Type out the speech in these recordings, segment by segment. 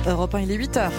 Europe 1, il est 8h.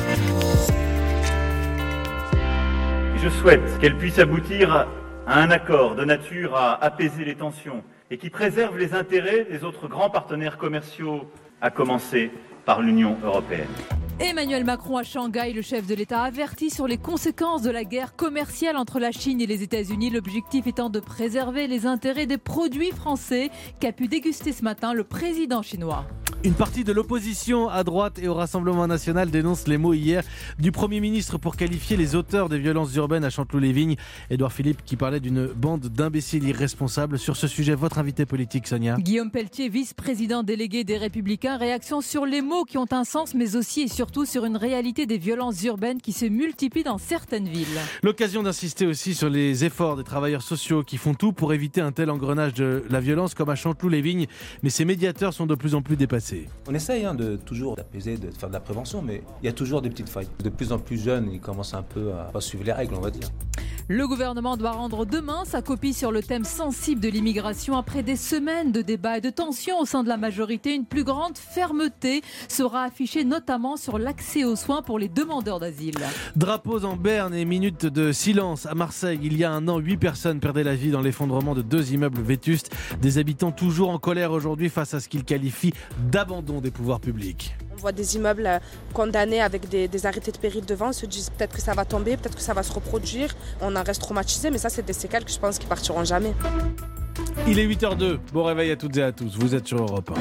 Je souhaite qu'elle puisse aboutir à un accord de nature à apaiser les tensions et qui préserve les intérêts des autres grands partenaires commerciaux, à commencer par l'Union européenne. Emmanuel Macron à Shanghai, le chef de l'État avertit sur les conséquences de la guerre commerciale entre la Chine et les États-Unis. L'objectif étant de préserver les intérêts des produits français qu'a pu déguster ce matin le président chinois. Une partie de l'opposition à droite et au Rassemblement national dénonce les mots hier du Premier ministre pour qualifier les auteurs des violences urbaines à Chanteloup-les-Vignes. Édouard Philippe qui parlait d'une bande d'imbéciles irresponsables. Sur ce sujet, votre invité politique, Sonia. Guillaume Pelletier, vice-président délégué des Républicains. Réaction sur les mots qui ont un sens, mais aussi et surtout sur une réalité des violences urbaines qui se multiplient dans certaines villes. L'occasion d'insister aussi sur les efforts des travailleurs sociaux qui font tout pour éviter un tel engrenage de la violence comme à Chanteloup-les-Vignes. Mais ces médiateurs sont de plus en plus dépassés. On essaye de toujours d'apaiser, de faire de la prévention, mais il y a toujours des petites failles. De plus en plus jeunes, ils commencent un peu à pas suivre les règles, on va dire. Le gouvernement doit rendre demain sa copie sur le thème sensible de l'immigration. Après des semaines de débats et de tensions au sein de la majorité, une plus grande fermeté sera affichée notamment sur l'accès aux soins pour les demandeurs d'asile. Drapeaux en berne et minutes de silence à Marseille. Il y a un an, 8 personnes perdaient la vie dans l'effondrement de 2 immeubles vétustes. Des habitants toujours en colère aujourd'hui face à ce qu'ils qualifient d'abandon des pouvoirs publics. On voit des immeubles condamnés avec des arrêtés de péril devant. On se dit peut-être que ça va tomber, peut-être que ça va se reproduire. On en reste traumatisé, mais ça, c'est des séquelles que je pense qu'ils partiront jamais. Il est 8h02. Bon réveil à toutes et à tous. Vous êtes sur Europe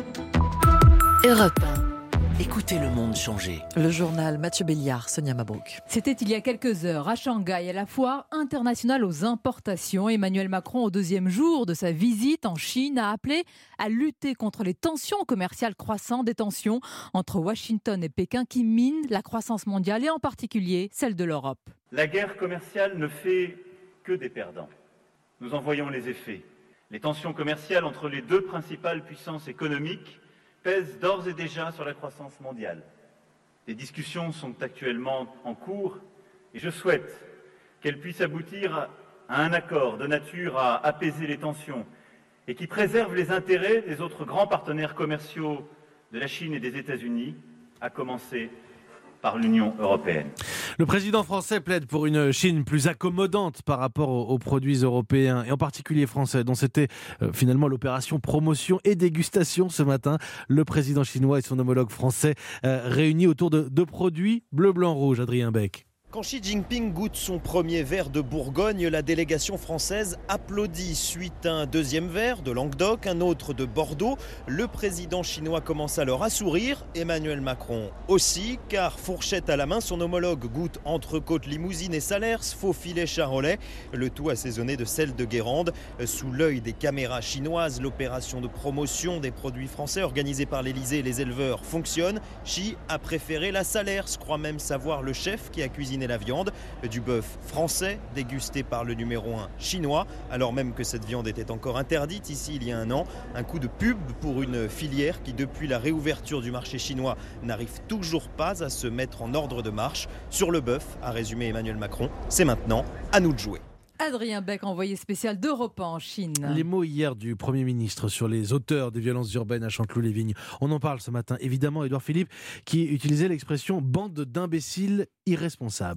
1. Europe 1. Écoutez le monde changer. Le journal Mathieu Béliard, Sonia Mabrouk. C'était il y a quelques heures à Shanghai, à la foire internationale aux importations. Emmanuel Macron, au 2e jour de sa visite en Chine, a appelé à lutter contre les tensions commerciales croissantes, des tensions entre Washington et Pékin qui minent la croissance mondiale et en particulier celle de l'Europe. La guerre commerciale ne fait que des perdants. Nous en voyons les effets. Les tensions commerciales entre les deux principales puissances économiques pèsent d'ores et déjà sur la croissance mondiale. Des discussions sont actuellement en cours et je souhaite qu'elles puissent aboutir à un accord de nature à apaiser les tensions et qui préserve les intérêts des autres grands partenaires commerciaux de la Chine et des États-Unis, à commencer par l'Union européenne. Le président français plaide pour une Chine plus accommodante par rapport aux produits européens et en particulier français, dont c'était finalement l'opération promotion et dégustation ce matin. Le président chinois et son homologue français réunis autour de produits bleu, blanc, rouge. Adrien Beck. Quand Xi Jinping goûte son premier verre de Bourgogne, la délégation française applaudit. Suite un deuxième verre de Languedoc, un autre de Bordeaux. Le président chinois commence alors à sourire. Emmanuel Macron aussi, car fourchette à la main, son homologue goûte entrecôte limousine et Salers, faux filet charolais. Le tout assaisonné de sel de Guérande. Sous l'œil des caméras chinoises, l'opération de promotion des produits français organisée par l'Élysée et les éleveurs fonctionne. Xi a préféré la Salers, croit même savoir le chef qui a cuisiné la viande, du bœuf français dégusté par le numéro 1 chinois, alors même que cette viande était encore interdite ici il y a un an. Un coup de pub pour une filière qui, depuis la réouverture du marché chinois, n'arrive toujours pas à se mettre en ordre de marche. Sur le bœuf, a résumé Emmanuel Macron, c'est maintenant à nous de jouer. Adrien Beck, envoyé spécial d'Europe 1 en Chine. Les mots hier du Premier ministre sur les auteurs des violences urbaines à Chanteloup-les-Vignes. On en parle ce matin, évidemment, Édouard Philippe, qui utilisait l'expression « bande d'imbéciles irresponsables ».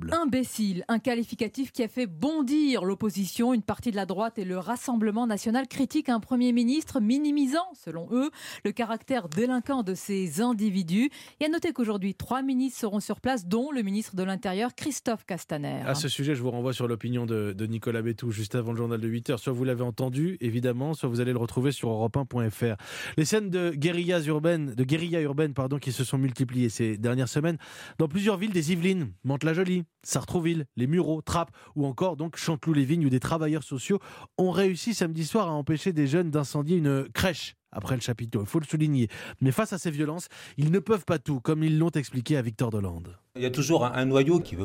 Imbécile, un qualificatif qui a fait bondir l'opposition. Une partie de la droite et le Rassemblement national critiquent un Premier ministre minimisant, selon eux, le caractère délinquant de ces individus. Et à noter qu'aujourd'hui, 3 ministres seront sur place, dont le ministre de l'Intérieur, Christophe Castaner. À ce sujet, je vous renvoie sur l'opinion de Nicolas Bétou, juste avant le journal de 8h. Soit vous l'avez entendu, évidemment, soit vous allez le retrouver sur europe1.fr. Les scènes de guérilla urbaine, qui se sont multipliées ces dernières semaines dans plusieurs villes des Yvelines, Mantes-la-Jolie, Sartrouville, les Mureaux, Trappes ou encore donc Chanteloup-les-Vignes, où des travailleurs sociaux ont réussi samedi soir à empêcher des jeunes d'incendier une crèche après le chapiteau. Il faut le souligner. Mais face à ces violences, ils ne peuvent pas tout, comme ils l'ont expliqué à Victor Delande. Il y a toujours un noyau qui veut pas,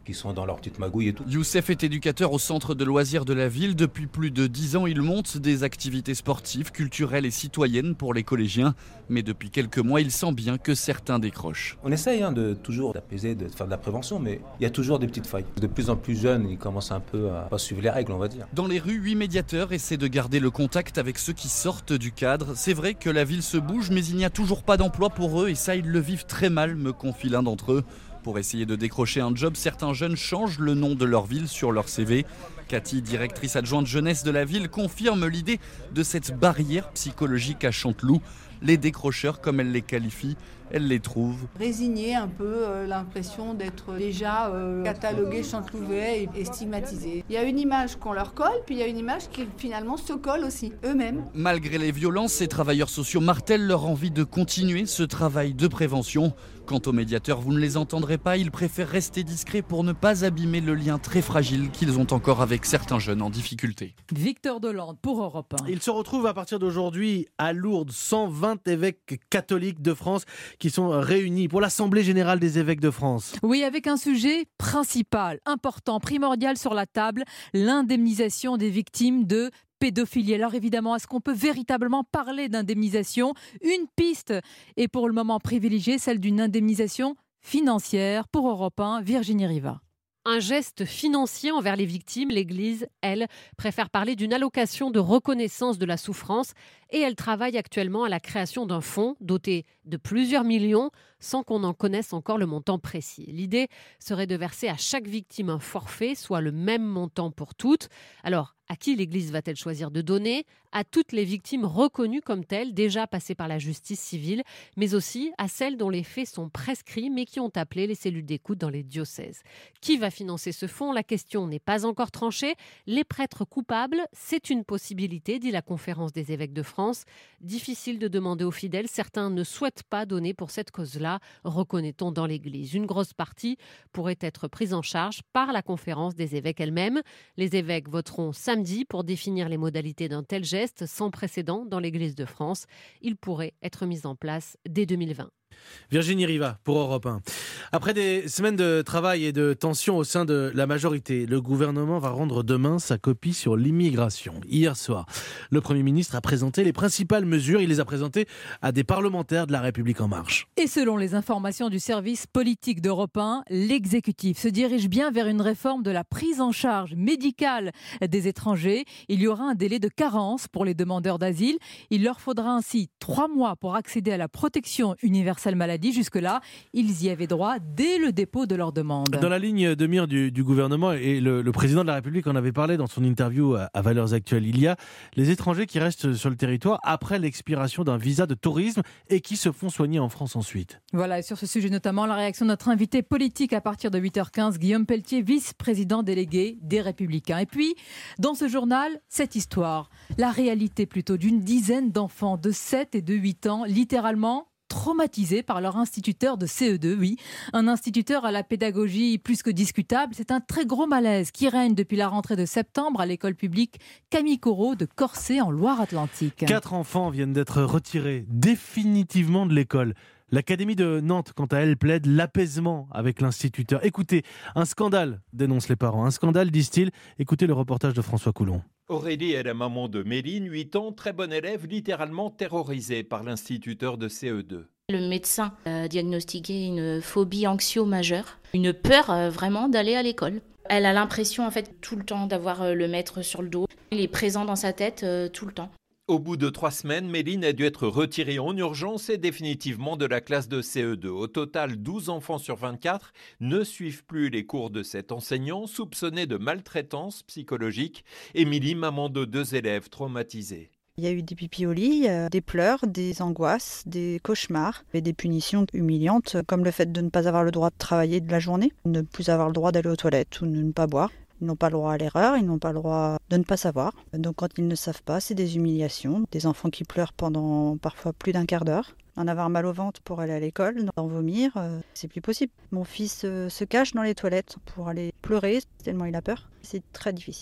qui sont dans leur petite magouille et tout. Youssef est éducateur au centre de loisirs de la ville. Depuis plus de 10 ans, il monte des activités sportives, culturelles et citoyennes pour les collégiens. Mais depuis quelques mois, il sent bien que certains décrochent. On essaye de toujours d'apaiser, de faire de la prévention, mais il y a toujours des petites failles. De plus en plus jeunes, ils commencent un peu à pas suivre les règles, on va dire. Dans les rues, 8 médiateurs essaient de garder le contact avec ceux qui sortent du cadre. C'est vrai que la ville se bouge, mais il n'y a toujours pas d'emploi pour eux et ça, ils le vivent très mal, me confie l'un d'entre eux. Pour essayer de décrocher un job, certains jeunes changent le nom de leur ville sur leur CV. Cathy, directrice adjointe jeunesse de la ville, confirme l'idée de cette barrière psychologique à Chanteloup. Les décrocheurs, comme elle les qualifie, elle les trouve résigner un peu, l'impression d'être déjà catalogué chantelouvet et stigmatisé. Il y a une image qu'on leur colle, puis il y a une image qui finalement se colle aussi, eux-mêmes. Malgré les violences, ces travailleurs sociaux martèlent leur envie de continuer ce travail de prévention. Quant aux médiateurs, vous ne les entendrez pas, ils préfèrent rester discrets pour ne pas abîmer le lien très fragile qu'ils ont encore avec certains jeunes en difficulté. Victor Delande pour Europe 1. Il se retrouve à partir d'aujourd'hui à Lourdes, 120 évêques catholiques de France qui sont réunis pour l'Assemblée Générale des évêques de France. Oui, avec un sujet principal, important, primordial sur la table, l'indemnisation des victimes de pédophilie. Alors évidemment, est-ce qu'on peut véritablement parler d'indemnisation ? Une piste est pour le moment privilégiée, celle d'une indemnisation financière. Pour Europe 1, Virginie Riva. Un geste financier envers les victimes, l'Église, elle, préfère parler d'une allocation de reconnaissance de la souffrance et elle travaille actuellement à la création d'un fonds doté de plusieurs millions sans qu'on en connaisse encore le montant précis. L'idée serait de verser à chaque victime un forfait, soit le même montant pour toutes. Alors, à qui l'Église va-t-elle choisir de donner ? À toutes les victimes reconnues comme telles, déjà passées par la justice civile, mais aussi à celles dont les faits sont prescrits mais qui ont appelé les cellules d'écoute dans les diocèses. Qui va financer ce fonds ? La question n'est pas encore tranchée. Les prêtres coupables, c'est une possibilité, dit la Conférence des évêques de France. Difficile de demander aux fidèles, certains ne souhaitent pas donner pour cette cause-là, reconnaît-on dans l'Église. Une grosse partie pourrait être prise en charge par la Conférence des évêques elle-même. Les évêques voteront samedi pour définir les modalités d'un tel geste sans précédent dans l'Église de France. Il pourrait être mis en place dès 2020. Virginie Riva pour Europe 1. Après des semaines de travail et de tensions au sein de la majorité, le gouvernement va rendre demain sa copie sur l'immigration. Hier soir, le Premier ministre a présenté les principales mesures. Il les a présentées à des parlementaires de La République En Marche. Et selon les informations du service politique d'Europe 1, l'exécutif se dirige bien vers une réforme de la prise en charge médicale des étrangers. Il y aura un délai de carence pour les demandeurs d'asile. Il leur faudra ainsi 3 mois pour accéder à la protection universelle maladie. Jusque-là, ils y avaient droit dès le dépôt de leur demande. Dans la ligne de mire du gouvernement, et le président de la République en avait parlé dans son interview à Valeurs Actuelles, il y a les étrangers qui restent sur le territoire après l'expiration d'un visa de tourisme et qui se font soigner en France ensuite. Voilà, et sur ce sujet notamment, la réaction de notre invité politique à partir de 8h15, Guillaume Pelletier, vice-président délégué des Républicains. Et puis, dans ce journal, cette histoire, la réalité plutôt d'une dizaine d'enfants de 7 et de 8 ans, littéralement traumatisés par leur instituteur de CE2, oui. Un instituteur à la pédagogie plus que discutable. C'est un très gros malaise qui règne depuis la rentrée de septembre à l'école publique Camille Corot de Corsé en Loire-Atlantique. 4 enfants viennent d'être retirés définitivement de l'école. L'Académie de Nantes, quant à elle, plaide l'apaisement avec l'instituteur. Écoutez, un scandale, dénoncent les parents. Un scandale, disent-ils. Écoutez le reportage de François Coulon. Aurélie est la maman de Méline, 8 ans, très bonne élève, littéralement terrorisée par l'instituteur de CE2. Le médecin a diagnostiqué une phobie anxio-majeure, une peur vraiment d'aller à l'école. Elle a l'impression en fait tout le temps d'avoir le maître sur le dos. Il est présent dans sa tête tout le temps. Au bout de 3 semaines, Méline a dû être retirée en urgence et définitivement de la classe de CE2. Au total, 12 enfants sur 24 ne suivent plus les cours de cet enseignant soupçonné de maltraitance psychologique. Émilie, maman de 2 élèves traumatisés. Il y a eu des pipis au lit, des pleurs, des angoisses, des cauchemars et des punitions humiliantes comme le fait de ne pas avoir le droit de travailler de la journée, ne plus avoir le droit d'aller aux toilettes ou de ne pas boire. Ils n'ont pas le droit à l'erreur, ils n'ont pas le droit de ne pas savoir. Donc quand ils ne savent pas, c'est des humiliations. Des enfants qui pleurent pendant parfois plus d'1 quart d'heure. En avoir mal au ventre pour aller à l'école, en vomir, c'est plus possible. Mon fils se cache dans les toilettes pour aller pleurer tellement il a peur. C'est très difficile.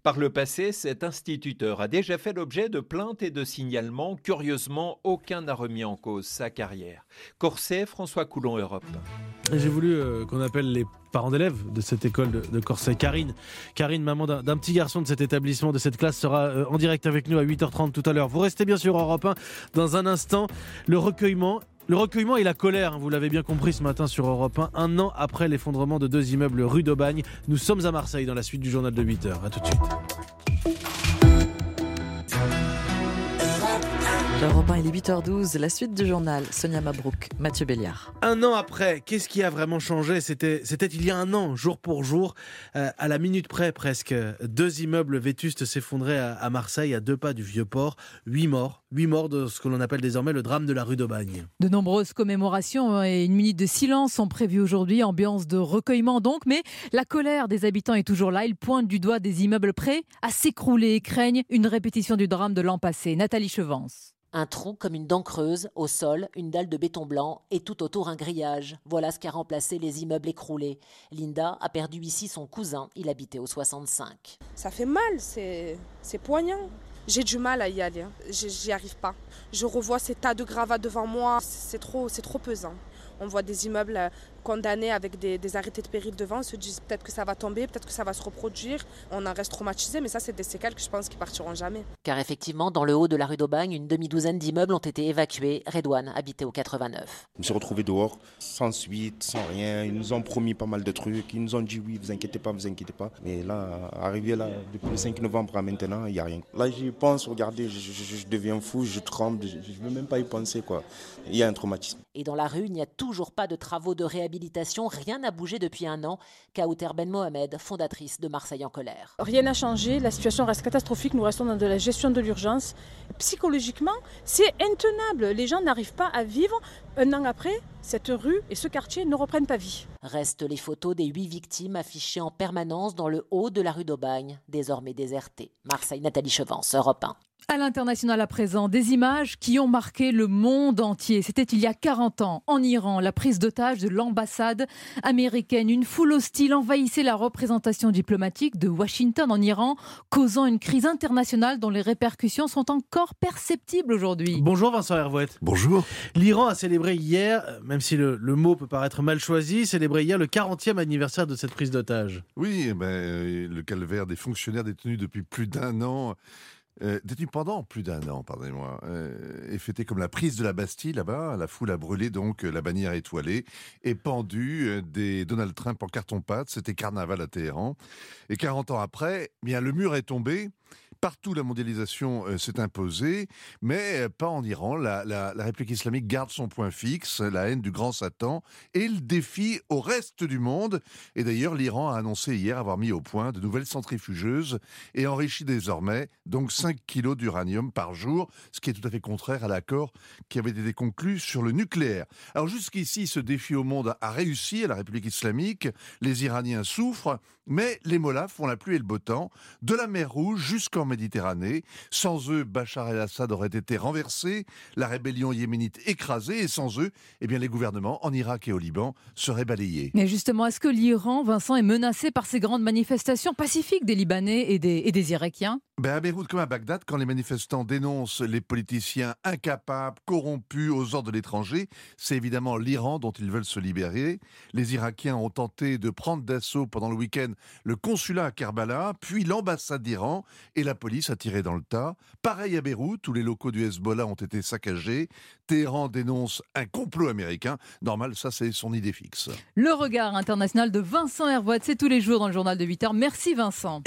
Par le passé, cet instituteur a déjà fait l'objet de plaintes et de signalements. Curieusement, aucun n'a remis en cause sa carrière. Corsay, François Coulon, Europe. Et j'ai voulu qu'on appelle les parents d'élèves de cette école de Corsay. Karine, maman d'un petit garçon de cet établissement, de cette classe, sera en direct avec nous à 8h30 tout à l'heure. Vous restez bien sûr Europe 1. Dans un instant, le recueillement et la colère, vous l'avez bien compris ce matin sur Europe 1. Un an après l'effondrement de 2 immeubles rue d'Aubagne, nous sommes à Marseille dans la suite du journal de 8h. A tout de suite. Europe 1, il est 8h12, la suite du journal, Sonia Mabrouk, Mathieu Béliard. Un an après, qu'est-ce qui a vraiment changé ? C'était il y a un an, jour pour jour, à la minute près presque. 2 immeubles vétustes s'effondraient à Marseille, à 2 pas du Vieux-Port. 8 morts de ce que l'on appelle désormais le drame de la rue d'Aubagne. De nombreuses commémorations et une minute de silence sont prévues aujourd'hui, ambiance de recueillement donc, mais la colère des habitants est toujours là. Ils pointent du doigt des immeubles prêts à s'écrouler et craignent une répétition du drame de l'an passé. Nathalie Chevance. Un trou comme une dent creuse, au sol, une dalle de béton blanc et tout autour un grillage. Voilà ce qui a remplacé les immeubles écroulés. Linda a perdu ici son cousin, il habitait au 65. Ça fait mal, c'est poignant. J'ai du mal à y aller, j'y arrive pas. Je revois ces tas de gravats devant moi, c'est trop pesant. On voit des immeubles condamnés avec des arrêtés de péril devant, on se dit peut-être que ça va tomber, peut-être que ça va se reproduire. On en reste traumatisé, mais ça c'est des séquelles que je pense qui partiront jamais. Car effectivement, dans le haut de la rue d'Aubagne, une demi-douzaine d'immeubles ont été évacués. Redouane habitait au 89. Je me suis retrouvé dehors, sans suite, sans rien. Ils nous ont promis pas mal de trucs. Ils nous ont dit oui, vous inquiétez pas. Mais là, arrivé là, depuis le 5 novembre à maintenant, il n'y a rien. Là, j'y pense, regardez, je deviens fou, je tremble, je ne veux même pas y penser, quoi. Il y a un traumatisme. Et dans la rue, il n'y a toujours pas de travaux de réhabilitation. Rien n'a bougé depuis un an. Kauter Ben Mohamed, fondatrice de Marseille en colère. Rien n'a changé, la situation reste catastrophique. Nous restons dans de la gestion de l'urgence. Psychologiquement, c'est intenable. Les gens n'arrivent pas à vivre. Un an après, cette rue et ce quartier ne reprennent pas vie. Restent les photos des 8 victimes affichées en permanence dans le haut de la rue d'Aubagne, désormais désertée. Marseille, Nathalie Chevance, Europe 1. À l'international à présent, des images qui ont marqué le monde entier. C'était il y a 40 ans, en Iran, la prise d'otage de l'ambassade américaine. Une foule hostile envahissait la représentation diplomatique de Washington en Iran, causant une crise internationale dont les répercussions sont encore perceptibles aujourd'hui. Bonjour Vincent Hervouette. Bonjour. L'Iran a célébré hier, même si le mot peut paraître mal choisi, célébré hier le 40e anniversaire de cette prise d'otage. Oui, le calvaire des fonctionnaires détenus depuis plus d'un an. Détenu pendant plus d'un an, pardonnez-moi, et fêté comme la prise de la Bastille là-bas. La foule a brûlé donc la bannière étoilée et pendu des Donald Trump en carton-pâte. C'était carnaval à Téhéran. Et 40 ans après, bien le mur est tombé. Partout, la mondialisation s'est imposée, mais pas en Iran. La République islamique garde son point fixe, la haine du grand Satan, et le défi au reste du monde. Et d'ailleurs, l'Iran a annoncé hier avoir mis au point de nouvelles centrifugeuses et enrichi désormais donc 5 kilos d'uranium par jour, ce qui est tout à fait contraire à l'accord qui avait été conclu sur le nucléaire. Alors jusqu'ici, ce défi au monde a réussi à la République islamique. Les Iraniens souffrent, mais les mollahs font la pluie et le beau temps, de la mer Rouge jusqu'en Méditerranée. Sans eux, Bachar el-Assad aurait été renversé, la rébellion yéménite écrasée, et sans eux, les gouvernements en Irak et au Liban seraient balayés. Mais justement, est-ce que l'Iran, Vincent, est menacé par ces grandes manifestations pacifiques des Libanais et des Irakiens ? À Beyrouth comme à Bagdad, quand les manifestants dénoncent les politiciens incapables, corrompus, aux ordres de l'étranger, c'est évidemment l'Iran dont ils veulent se libérer. Les Irakiens ont tenté de prendre d'assaut pendant le week-end le consulat à Kerbala, puis l'ambassade d'Iran, et la police a tiré dans le tas. Pareil à Beyrouth, où les locaux du Hezbollah ont été saccagés. Téhéran dénonce un complot américain. Normal, ça c'est son idée fixe. Le regard international de Vincent Hervouette, c'est tous les jours dans le journal de 8h. Merci Vincent.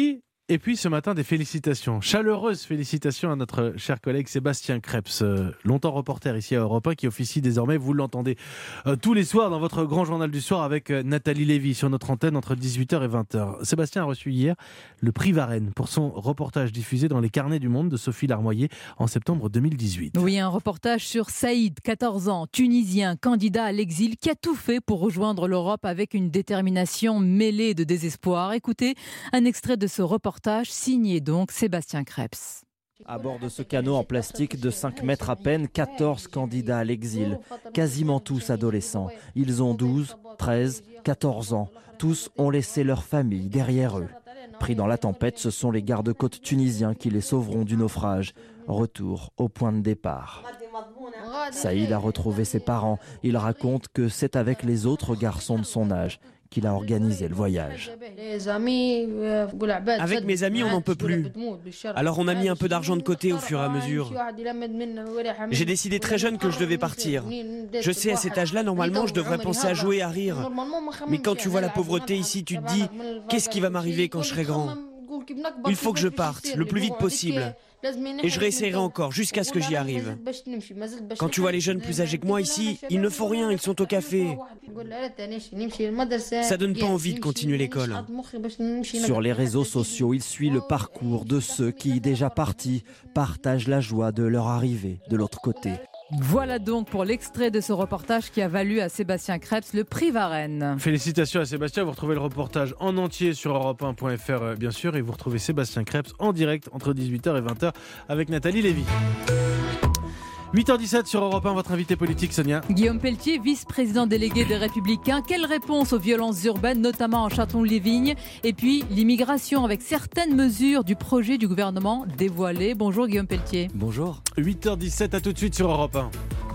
Et puis ce matin, des félicitations, chaleureuses félicitations à notre cher collègue Sébastien Krebs, longtemps reporter ici à Europe 1, qui officie désormais, vous l'entendez, tous les soirs dans votre grand journal du soir avec Nathalie Lévy sur notre antenne entre 18h et 20h. Sébastien a reçu hier le prix Varenne pour son reportage diffusé dans les Carnets du Monde de Sophie Larmoyer en septembre 2018. Oui, un reportage sur Saïd, 14 ans, tunisien, candidat à l'exil, qui a tout fait pour rejoindre l'Europe avec une détermination mêlée de désespoir. Écoutez un extrait de ce reportage signé donc Sébastien Krebs. À bord de ce canot en plastique de 5 mètres à peine, 14 candidats à l'exil, quasiment tous adolescents. Ils ont 12, 13, 14 ans. Tous ont laissé leur famille derrière eux. Pris dans la tempête, ce sont les gardes-côtes tunisiens qui les sauveront du naufrage. Retour au point de départ. Saïd a retrouvé ses parents. Il raconte que c'est avec les autres garçons de son âge qu'il a organisé le voyage. Avec mes amis, on n'en peut plus. Alors on a mis un peu d'argent de côté au fur et à mesure. J'ai décidé très jeune que je devais partir. Je sais, à cet âge-là, normalement, je devrais penser à jouer, à rire. Mais quand tu vois la pauvreté ici, tu te dis, qu'est-ce qui va m'arriver quand je serai grand ? Il faut que je parte, le plus vite possible. Et je réessayerai encore, jusqu'à ce que j'y arrive. Quand tu vois les jeunes plus âgés que moi ici, ils ne font rien, ils sont au café. Ça donne pas envie de continuer l'école. Sur les réseaux sociaux, il suit le parcours de ceux qui, déjà partis, partagent la joie de leur arrivée de l'autre côté. Voilà donc pour l'extrait de ce reportage qui a valu à Sébastien Krebs le prix Varenne. Félicitations à Sébastien, vous retrouvez le reportage en entier sur europe1.fr bien sûr, et vous retrouvez Sébastien Krebs en direct entre 18h et 20h avec Nathalie Lévy. 8h17 sur Europe 1, votre invité politique Sonia. Guillaume Pelletier, vice-président délégué des Républicains. Quelle réponse aux violences urbaines, notamment en Château-les-Vignes? Et puis l'immigration avec certaines mesures du projet du gouvernement dévoilé. Bonjour Guillaume Pelletier. Bonjour. 8h17, à tout de suite sur Europe 1.